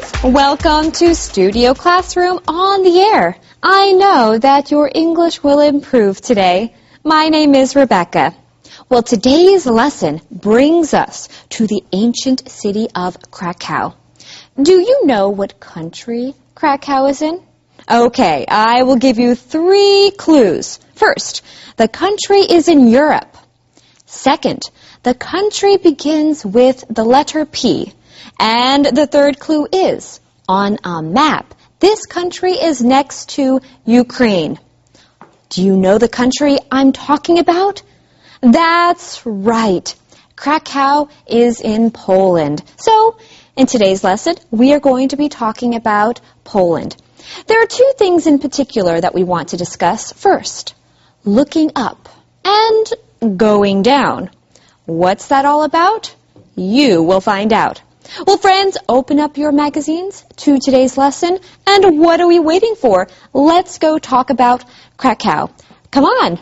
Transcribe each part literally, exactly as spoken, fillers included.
Welcome to Studio Classroom on the air. I know that your English will improve today. My name is Rebecca. Well, today's lesson brings us to the ancient city of Krakow. Do you know what country Krakow is in? Okay, I will give you three clues. First, the country is in Europe. Second, the country begins with the letter P. And the third clue is, on a map, this country is next to Ukraine. Do you know the country I'm talking about? That's right. Krakow is in Poland. So, in today's lesson, we are going to be talking about Poland. There are two things in particular that we want to discuss. First, looking up and going down. What's that all about? You will find out. Well, friends, open up your magazines to today's lesson. And what are we waiting for? Let's go talk about Krakow. Come on.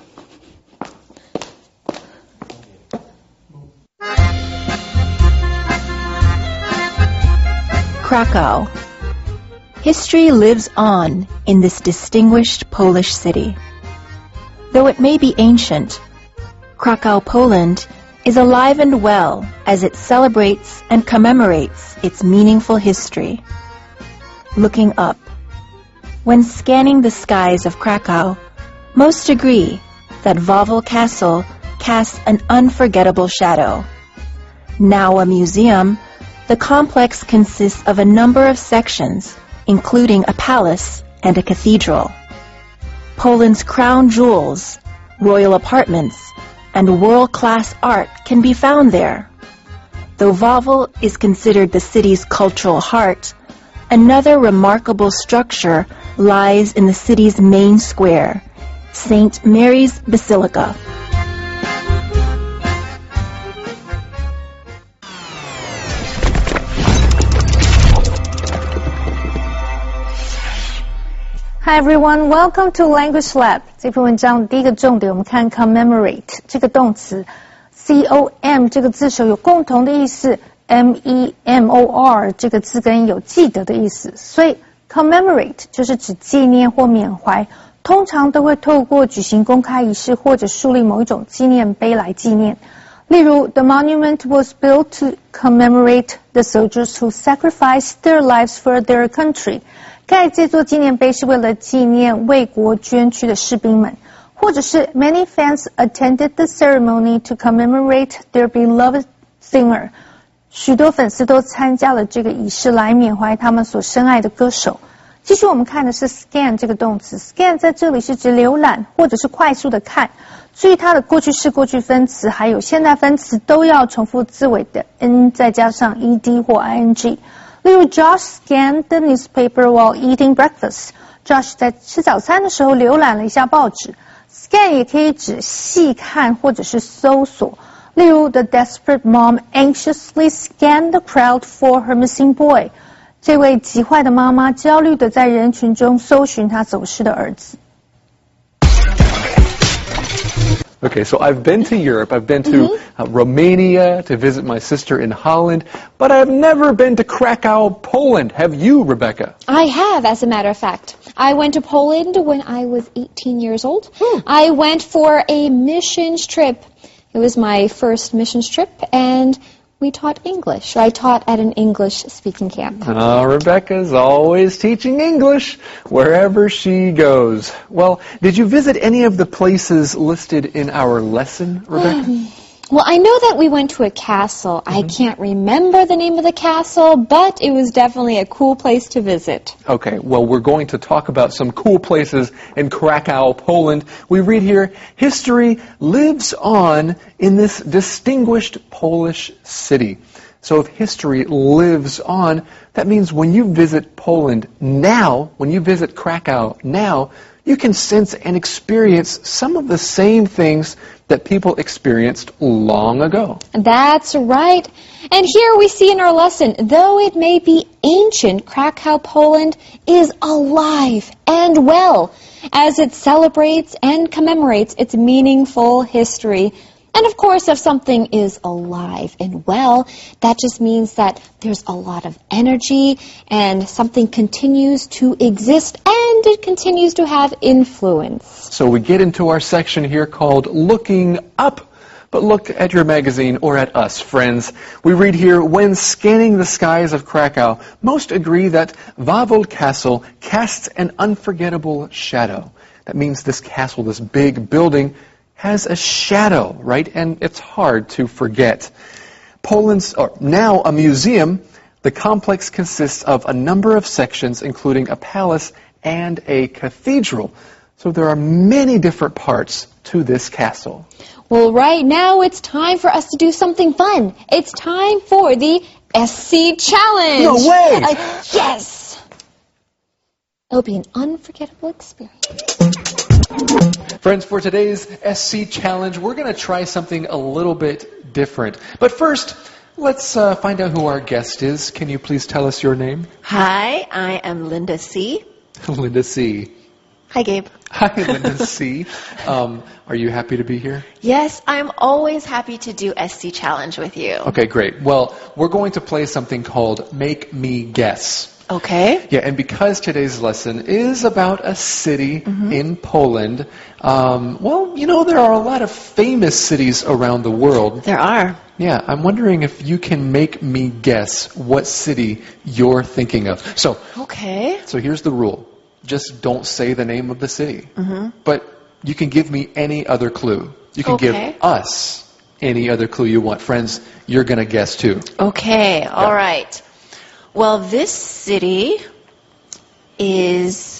Krakow. History lives on in this distinguished Polish city. Though it may be ancient, Krakow, Poland is alive and well as it celebrates and commemorates its meaningful history. Looking up. When scanning the skies of Krakow, most agree that Wawel Castle casts an unforgettable shadow. Now a museum, the complex consists of a number of sections, including a palace and a cathedral. Poland's crown jewels, royal apartments, and world-class art can be found there. Though Wawel is considered the city's cultural heart, another remarkable structure lies in the city's main square, Saint Mary's Basilica. Hi everyone, welcome to Language Lab. 这篇文章第一个重点，我们看 commemorate 这个动词 ，C O M 这个字首有共同的意思 ，M E M O R 这个字根有记得的意思，所以 commemorate 就是指纪念或缅怀，通常都会透过举行公开仪式或者树立某一种纪念碑来纪念。例如 ，the monument was built to commemorate the soldiers who sacrificed their lives for their country. 盖这座纪念碑是为了纪念为国捐躯的士兵们，或者是 many fans attended the ceremony to commemorate their beloved singer. 许多粉丝都参加了这个仪式来缅怀他们所深爱的歌手。继续我们看的是 scan 这个动词 ，scan 在这里是指浏览或者是快速的看。注意它的过去式、过去分词还有现在分词都要重复字尾的 n 再加上 ed 或 ing。例如 Josh scanned the newspaper while eating breakfast. Josh 在吃早餐的时候浏览了一下报纸。Scan 也可以指细看或者是搜索。例如 The desperate mom anxiously scanned the crowd for her missing boy. 这位急坏的妈妈焦虑地在人群中搜寻她走失的儿子。 Okay, so I've been to Europe. I've been to mm-hmm. uh, Romania to visit my sister in Holland, but I've never been to Krakow, Poland. Have you, Rebecca? I have, as a matter of fact. I went to Poland when I was eighteen years old. Hmm. I went for a missions trip. It was my first missions trip, and we taught English. I taught at an English-speaking camp. Oh, Rebecca's always teaching English wherever she goes. Well, did you visit any of the places listed in our lesson, Rebecca? Um, well, I know that we went to a castle. Mm-hmm. I can't remember the name of the castle, but it was definitely a cool place to visit. Okay, well, we're going to talk about some cool places in Krakow, Poland. We read here, history lives on in this distinguished Polish city. So if history lives on, that means when you visit Poland now, when you visit Krakow now, you can sense and experience some of the same things that people experienced long ago. That's right. And here we see in our lesson, though it may be ancient, Krakow, Poland is alive and well as it celebrates and commemorates its meaningful history. And of course, if something is alive and well, that just means that there's a lot of energy and something continues to exist and it continues to have influence. So we get into our section here called Looking Up. But look at your magazine or at us, friends. We read here, when scanning the skies of Krakow, most agree that Wawel Castle casts an unforgettable shadow. That means this castle, this big building, has a shadow, right? And it's hard to forget. Poland's, or now a museum, the complex consists of a number of sections, including a palace and a cathedral. So there are many different parts to this castle. Well, right now it's time for us to do something fun. It's time for the S C Challenge. No way! Uh, yes! It'll be an unforgettable experience. Friends, for today's S C Challenge, we're going to try something a little bit different. But first, let's uh, find out who our guest is. Can you please tell us your name? Hi, I am Linda C. Linda C. Hi, Gabe. Hi, Linda C. Um, are you happy to be here? Yes, I'm always happy to do S C Challenge with you. Okay, great. Well, we're going to play something called Make Me Guess. Okay. Yeah, and because today's lesson is about a city mm-hmm. in Poland, um, well, you know, there are a lot of famous cities around the world. There are. Yeah, I'm wondering if you can make me guess what city you're thinking of. So, okay. So here's the rule. Just don't say the name of the city. Mm-hmm. But you can give me any other clue. You can okay. give us any other clue you want. Friends, you're going to guess too. Okay, yeah. all right. Well, this city is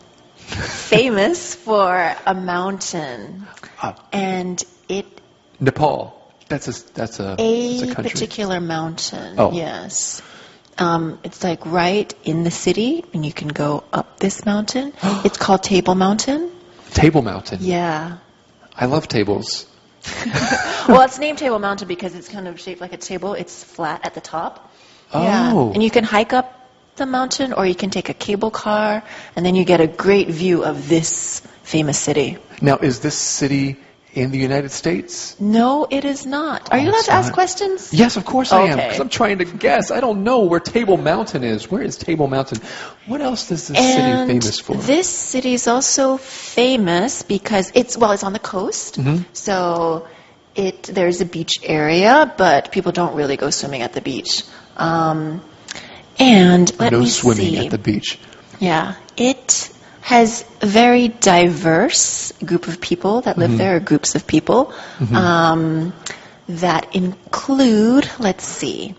famous for a mountain. Uh, and it... Nepal. That's a, that's a, a, that's a country. particular mountain, oh. yes. Um, it's like right in the city, and you can go up this mountain. It's called Table Mountain. Table Mountain? Yeah. I love tables. Well, it's named Table Mountain because it's kind of shaped like a table. It's flat at the top. Oh. Yeah. And you can hike up the mountain, or you can take a cable car, and then you get a great view of this famous city. Now, is this city in the United States? No, it is not. Are oh, you allowed to not. ask questions? Yes, of course I okay. am, because I'm trying to guess. I don't know where Table Mountain is. Where is Table Mountain? What else is this and city famous for? This city is also famous because it's, well, it's on the coast. Mm-hmm. So it there's a beach area, but people don't really go swimming at the beach. Um, and let no me swimming see. at the beach. Yeah. It has a very diverse group of people that live mm-hmm. there, or groups of people, mm-hmm. um, that include, let's see.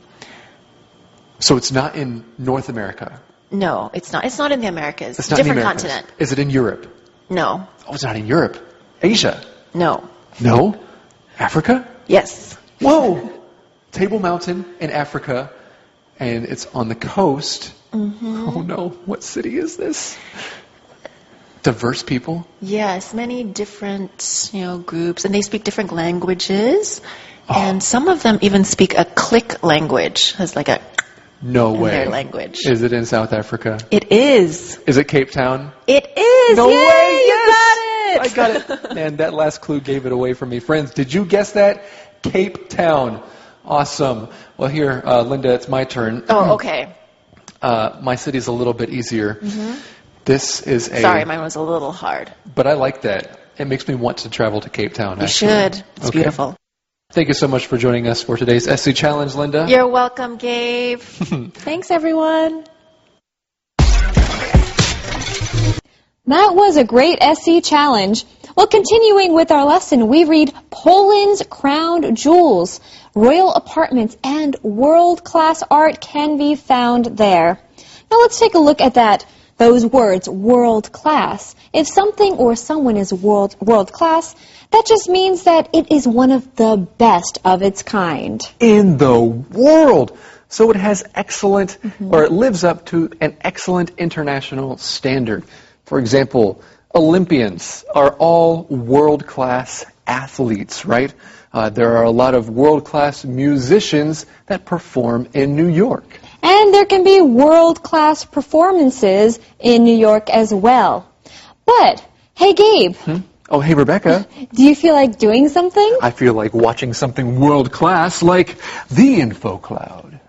So it's not in North America? No, it's not. It's not in the Americas. It's not Different in the Americas. continent. Is it in Europe? No. Oh, it's not in Europe. Asia? No. No? Africa? Yes. Whoa! Table Mountain in Africa, and it's on the coast. Mm-hmm. Oh no, what city is this? Diverse people? Yes, many different, you know, groups, and they speak different languages, oh. and some of them even speak a click language. It's like a no in way. their language. Is it in South Africa? It is. Is it Cape Town? It is. No Yay, way! You Yes! got it. I got it. And that last clue gave it away for me. Friends, did you guess that? Cape Town. Awesome. Well, here, uh, Linda, it's my turn. Oh, okay. Uh, my city's a little bit easier. Mm-hmm. This is a... Sorry, mine was a little hard. But I like that. It makes me want to travel to Cape Town, You actually. should. It's okay. beautiful. Thank you so much for joining us for today's S C Challenge, Linda. You're welcome, Gabe. Thanks, everyone. That was a great S C Challenge. Well, continuing with our lesson, we read Poland's crown jewels. Royal apartments and world-class art can be found there. Now let's take a look at that. Those words, world-class. If something or someone is world, world-class, that just means that it is one of the best of its kind. In the world. So it has excellent, mm-hmm. or it lives up to an excellent international standard. For example, Olympians are all world-class athletes, right? Uh, there are a lot of world-class musicians that perform in New York. And there can be world-class performances in New York as well. But, hey Gabe, hmm? Oh, hey, Rebecca. Do you feel like doing something? I feel like watching something world-class like the Info Cloud.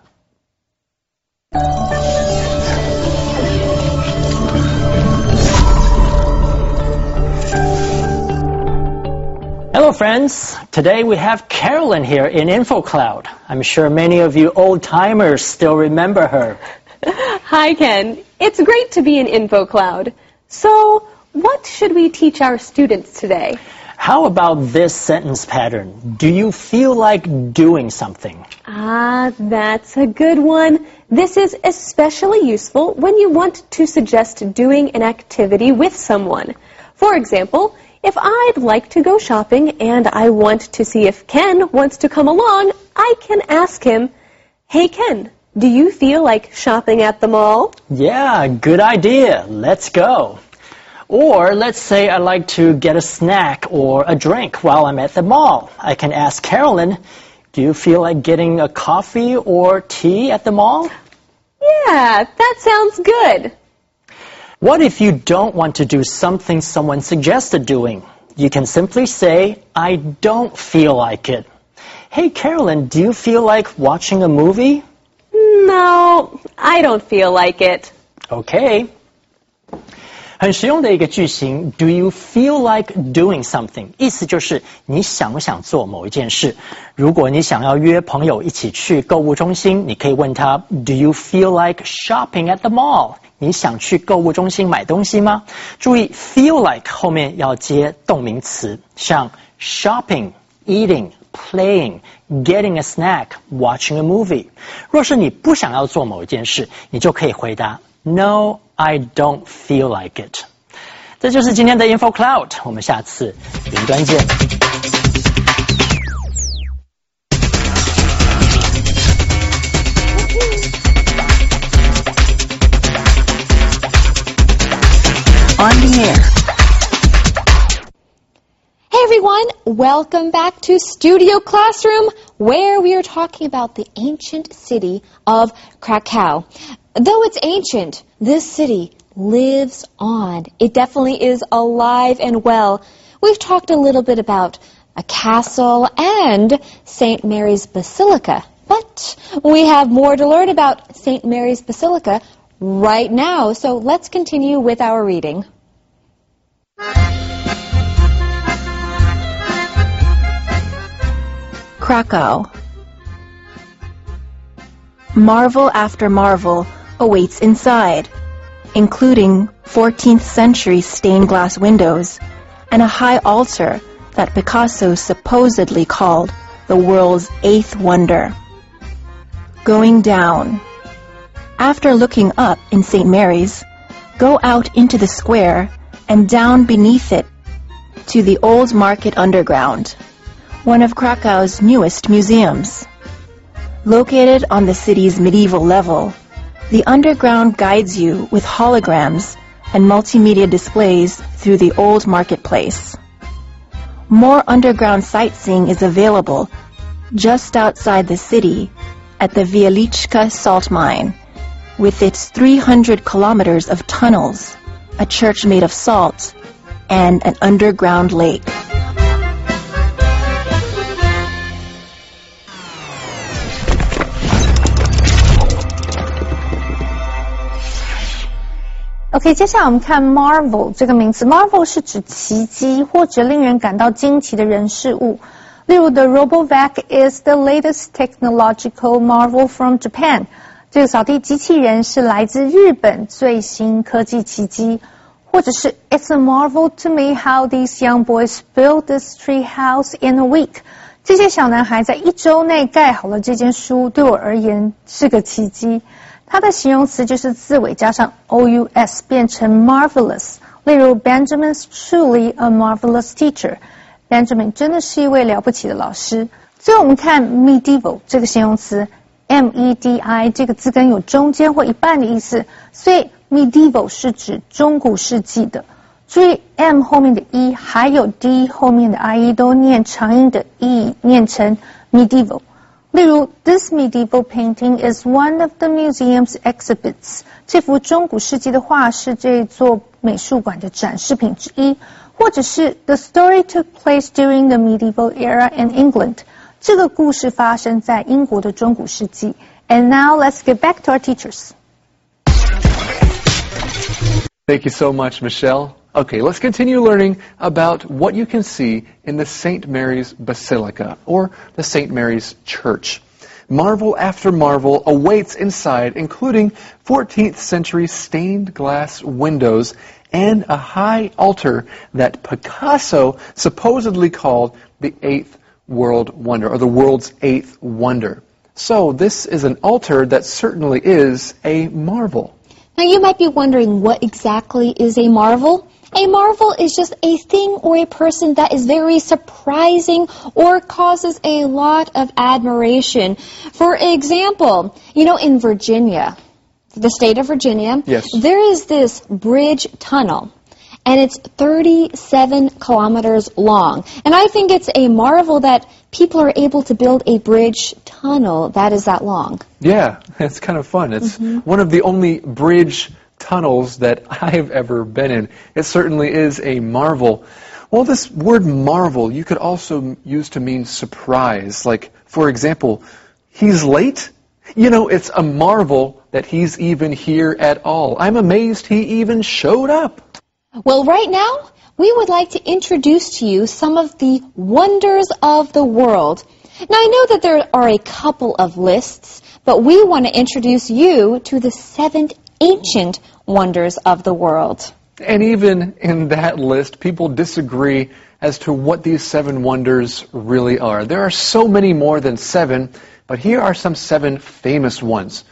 Hello friends, today we have Carolyn here in InfoCloud. I'm sure many of you old-timers still remember her. Hi Ken, it's great to be in InfoCloud. So, what should we teach our students today? How about this sentence pattern? Do you feel like doing something? Ah, that's a good one. This is especially useful when you want to suggest doing an activity with someone. For example, if I'd like to go shopping and I want to see if Ken wants to come along, I can ask him, "Hey Ken, do you feel like shopping at the mall?" Yeah, good idea. Let's go. Or let's say I like to get a snack or a drink while I'm at the mall. I can ask Carolyn, "Do you feel like getting a coffee or tea at the mall?" Yeah, that sounds good. What if you don't want to do something someone suggested doing? You can simply say, "I don't feel like it." "Hey, Carolyn, do you feel like watching a movie?" No, I don't feel like it. Okay. 很实用的一个句型 ，Do you feel like doing something？ 意思就是你想不想做某一件事。如果你想要约朋友一起去购物中心，你可以问他 ，Do you feel like shopping at the mall？ 你想去购物中心买东西吗？注意 feel like 后面要接动名词，像 shopping、eating、playing、getting a snack、watching a movie。若是你不想要做某一件事，你就可以回答 No, I don't feel like it。这就是今天的 Info Cloud， 我们下次云端见。 On the air. Hey everyone, welcome back to Studio Classroom, where we are talking about the ancient city of Krakow. Though it's ancient, this city lives on. It definitely is alive and well. We've talked a little bit about a castle and Saint Mary's Basilica, but we have more to learn about Saint Mary's Basilica right now, so let's continue with our reading. Krakow. Marvel after marvel awaits inside, including fourteenth century stained glass windows and a high altar that Picasso supposedly called the world's eighth wonder. Going down. After looking up in Saint Mary's, go out into the square and down beneath it to the Old Market Underground, one of Krakow's newest museums. Located on the city's medieval level, the underground guides you with holograms and multimedia displays through the old marketplace. More underground sightseeing is available just outside the city at the Wieliczka salt mine, with its three hundred kilometers of tunnels, a church made of salt, and an underground lake. OK， 接下来我们看 Marvel 这个名词。Marvel 是指奇迹或者令人感到惊奇的人事物。例如 The RoboVac is the latest technological marvel from Japan。这个扫地机器人是来自日本最新科技奇迹。或者是 It's a marvel to me how these young boys built this tree house in a week。这些小男孩在一周内盖好了这间书，对我而言是个奇迹。它的形容词就是字尾加上 O-U-S 变成 marvelous。例如 Benjamin's truly a marvelous teacher。Benjamin 真的是一位了不起的老师。最后我们看 medieval 这个形容词 M E D I 这个字根有中间或一半的意思，所以 medieval 是指中古世纪的。注意 M 后面的 E 还有 D 后面的 I E 都念长音的 E 念成 medieval。例如 This medieval painting is one of the museum's exhibits。这幅中古世纪的画是这座美术馆的展示品之一。 或者是 The story took place during the medieval era in England. 这个故事发生在英国的中古世纪。And now let's get back to our teachers. Thank you so much, Michelle. Okay, let's continue learning about what you can see in the Saint Mary's Basilica, or the Saint Mary's Church. Marvel after marvel awaits inside, including fourteenth century stained glass windows and a high altar that Picasso supposedly called the eighth world wonder, or the world's eighth wonder. So this is an altar that certainly is a marvel. Now you might be wondering, what exactly is a marvel? A marvel is just a thing or a person that is very surprising or causes a lot of admiration. For example, you know, in Virginia, the state of Virginia, yes. there is this bridge tunnel, and it's thirty-seven kilometers long. And I think it's a marvel that people are able to build a bridge tunnel that is that long. Yeah, it's kind of fun. It's mm-hmm. one of the only bridge tunnels that I've ever been in. It certainly is a marvel. Well, this word marvel you could also use to mean surprise. Like, for example, he's late? You know, it's a marvel that he's even here at all. I'm amazed he even showed up. Well, right now, we would like to introduce to you some of the wonders of the world. Now, I know that there are a couple of lists, but we want to introduce you to the seven ancient wonders of the world. And even in that list, people disagree as to what these seven wonders really are. There are so many more than seven, but here are some seven famous ones.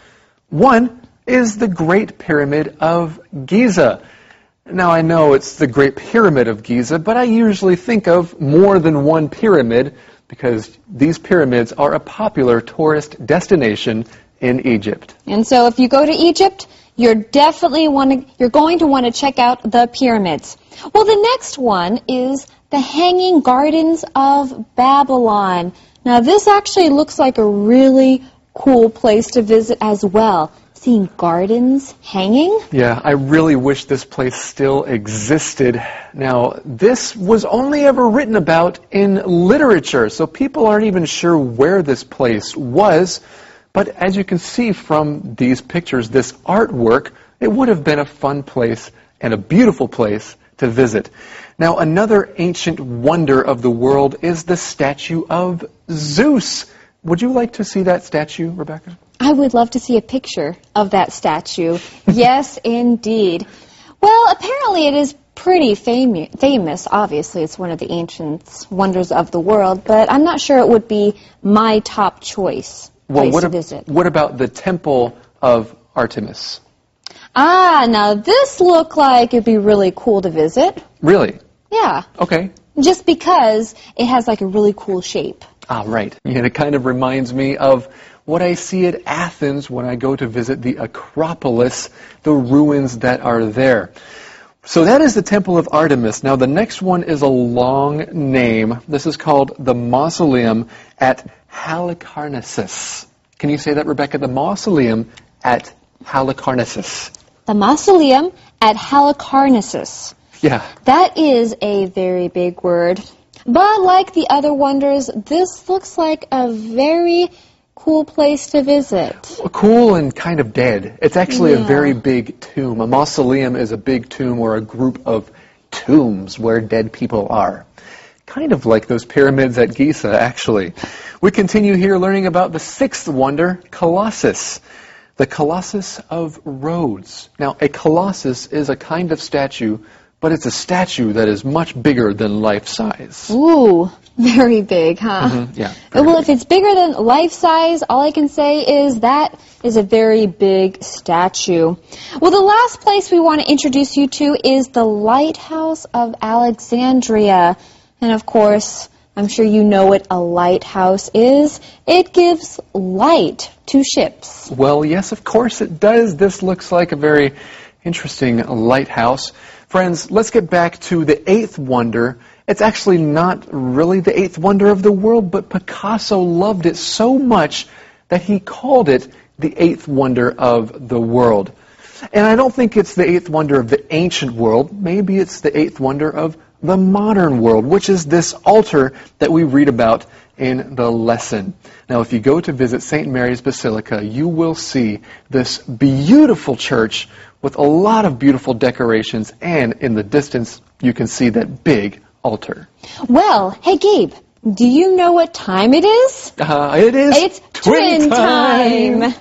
One is the Great Pyramid of Giza. Now, I know it's the Great Pyramid of Giza, but I usually think of more than one pyramid because these pyramids are a popular tourist destination in Egypt. And so if you go to Egypt, you're definitely want to, you're going to want to check out the pyramids. Well, the next one is the Hanging Gardens of Babylon. Now, this actually looks like a really cool place to visit as well. Seeing gardens hanging? Yeah, I really wish this place still existed. Now, this was only ever written about in literature, so people aren't even sure where this place was. But as you can see from these pictures, this artwork, it would have been a fun place and a beautiful place to visit. Now, another ancient wonder of the world is the statue of Zeus. Would you like to see that statue, Rebecca? I would love to see a picture of that statue. Yes, indeed. Well, apparently it is pretty fam- famous. Obviously, it's one of the ancient wonders of the world, but I'm not sure it would be my top choice well, place what to ab- visit. What about the Temple of Artemis? Ah, now this looked like it'd be really cool to visit. Really? Yeah. Okay. Just because it has like a really cool shape. Ah, right. And it kind of reminds me of what I see at Athens when I go to visit the Acropolis, the ruins that are there. So that is the Temple of Artemis. Now the next one is a long name. This is called the Mausoleum at Halicarnassus. Can you say that, Rebecca? The Mausoleum at Halicarnassus. The Mausoleum at Halicarnassus. Yeah. That is a very big word. But like the other wonders, this looks like a very cool place to visit. Cool and kind of dead. It's actually yeah. a very big tomb. A mausoleum is a big tomb or a group of tombs where dead people are. Kind of like those pyramids at Giza, actually. We continue here learning about the sixth wonder, Colossus. The Colossus of Rhodes. Now, a colossus is a kind of statue, but it's a statue that is much bigger than life-size. Ooh, very big, huh? Mm-hmm. Yeah. Well, big. if it's bigger than life-size, all I can say is that is a very big statue. Well, the last place we want to introduce you to is the Lighthouse of Alexandria. And of course, I'm sure you know what a lighthouse is. It gives light to ships. Well, yes, of course it does. This looks like a very interesting lighthouse. Friends, let's get back to the eighth wonder. It's actually not really the eighth wonder of the world, but Picasso loved it so much that he called it the eighth wonder of the world. And I don't think it's the eighth wonder of the ancient world. Maybe it's the eighth wonder of the modern world, which is this altar that we read about in the lesson. Now, if you go to visit Saint Mary's Basilica, you will see this beautiful church with a lot of beautiful decorations, and in the distance, you can see that big altar. Well, hey Gabe, do you know what time it is? Uh, it is It's twin, twin time. time.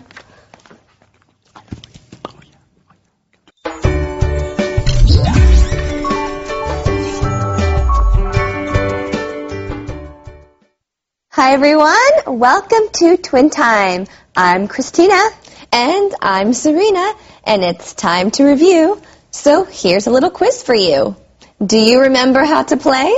Hi everyone, welcome to Twin Time. I'm Christina. And I'm Serena, and it's time to review. So here's a little quiz for you. Do you remember how to play?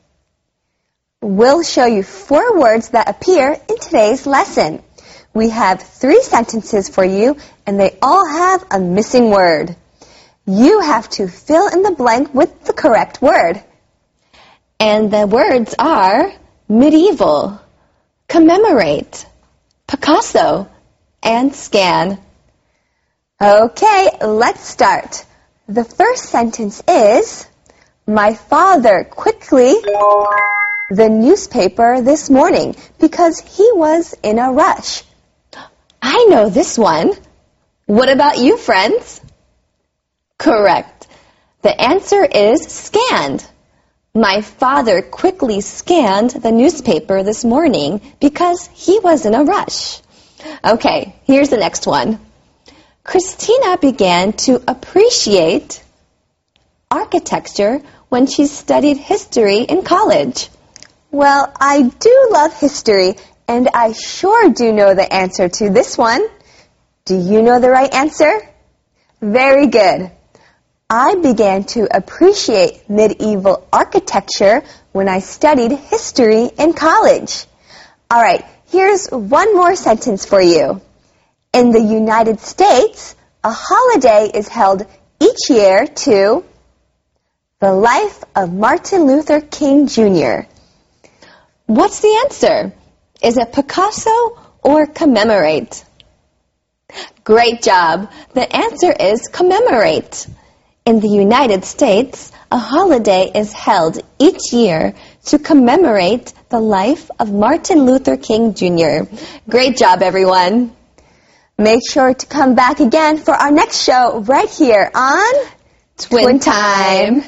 We'll show you four words that appear in today's lesson. We have three sentences for you, and they all have a missing word. You have to fill in the blank with the correct word. And the words are medieval, commemorate, Picasso, and scan. Okay, let's start. The first sentence is, my father quickly the newspaper this morning because he was in a rush. I know this one. What about you, friends? Correct. The answer is scanned. My father quickly scanned the newspaper this morning because he was in a rush. Okay, here's the next one. Christina began to appreciate architecture when she studied history in college. Well, I do love history, and I sure do know the answer to this one. Do you know the right answer? Very good. I began to appreciate medieval architecture when I studied history in college. All right, here's one more sentence for you. In the United States, a holiday is held each year to the life of Martin Luther King Junior What's the answer? Is it Picasso or commemorate? Great job. The answer is commemorate. In the United States, a holiday is held each year to commemorate the life of Martin Luther King Junior Great job, everyone. Make sure to come back again for our next show right here on Twin, Twin Time.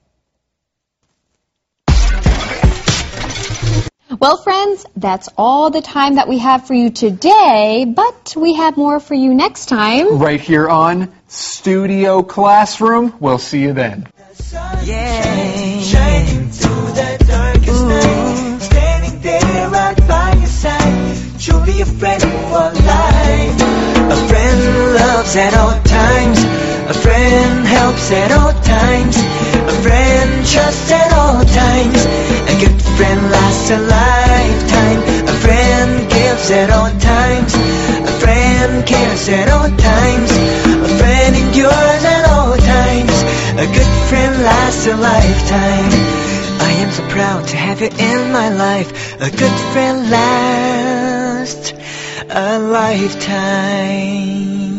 Well, friends, that's all the time that we have for you today, but we have more for you next time. Right here on Studio Classroom. We'll see you then. Yeah. Shining through the darkest night, standing there right by your side, truly a friend for life. A friend loves at all times, a friend helps at all times, a friend trusts at all times, a good friend lasts a lifetime, a friend gives at all times, a friend cares at all times, a friend endures at all times, a good friend lasts a lifetime. I am so proud to have you in my life, a good friend lasts a lifetime.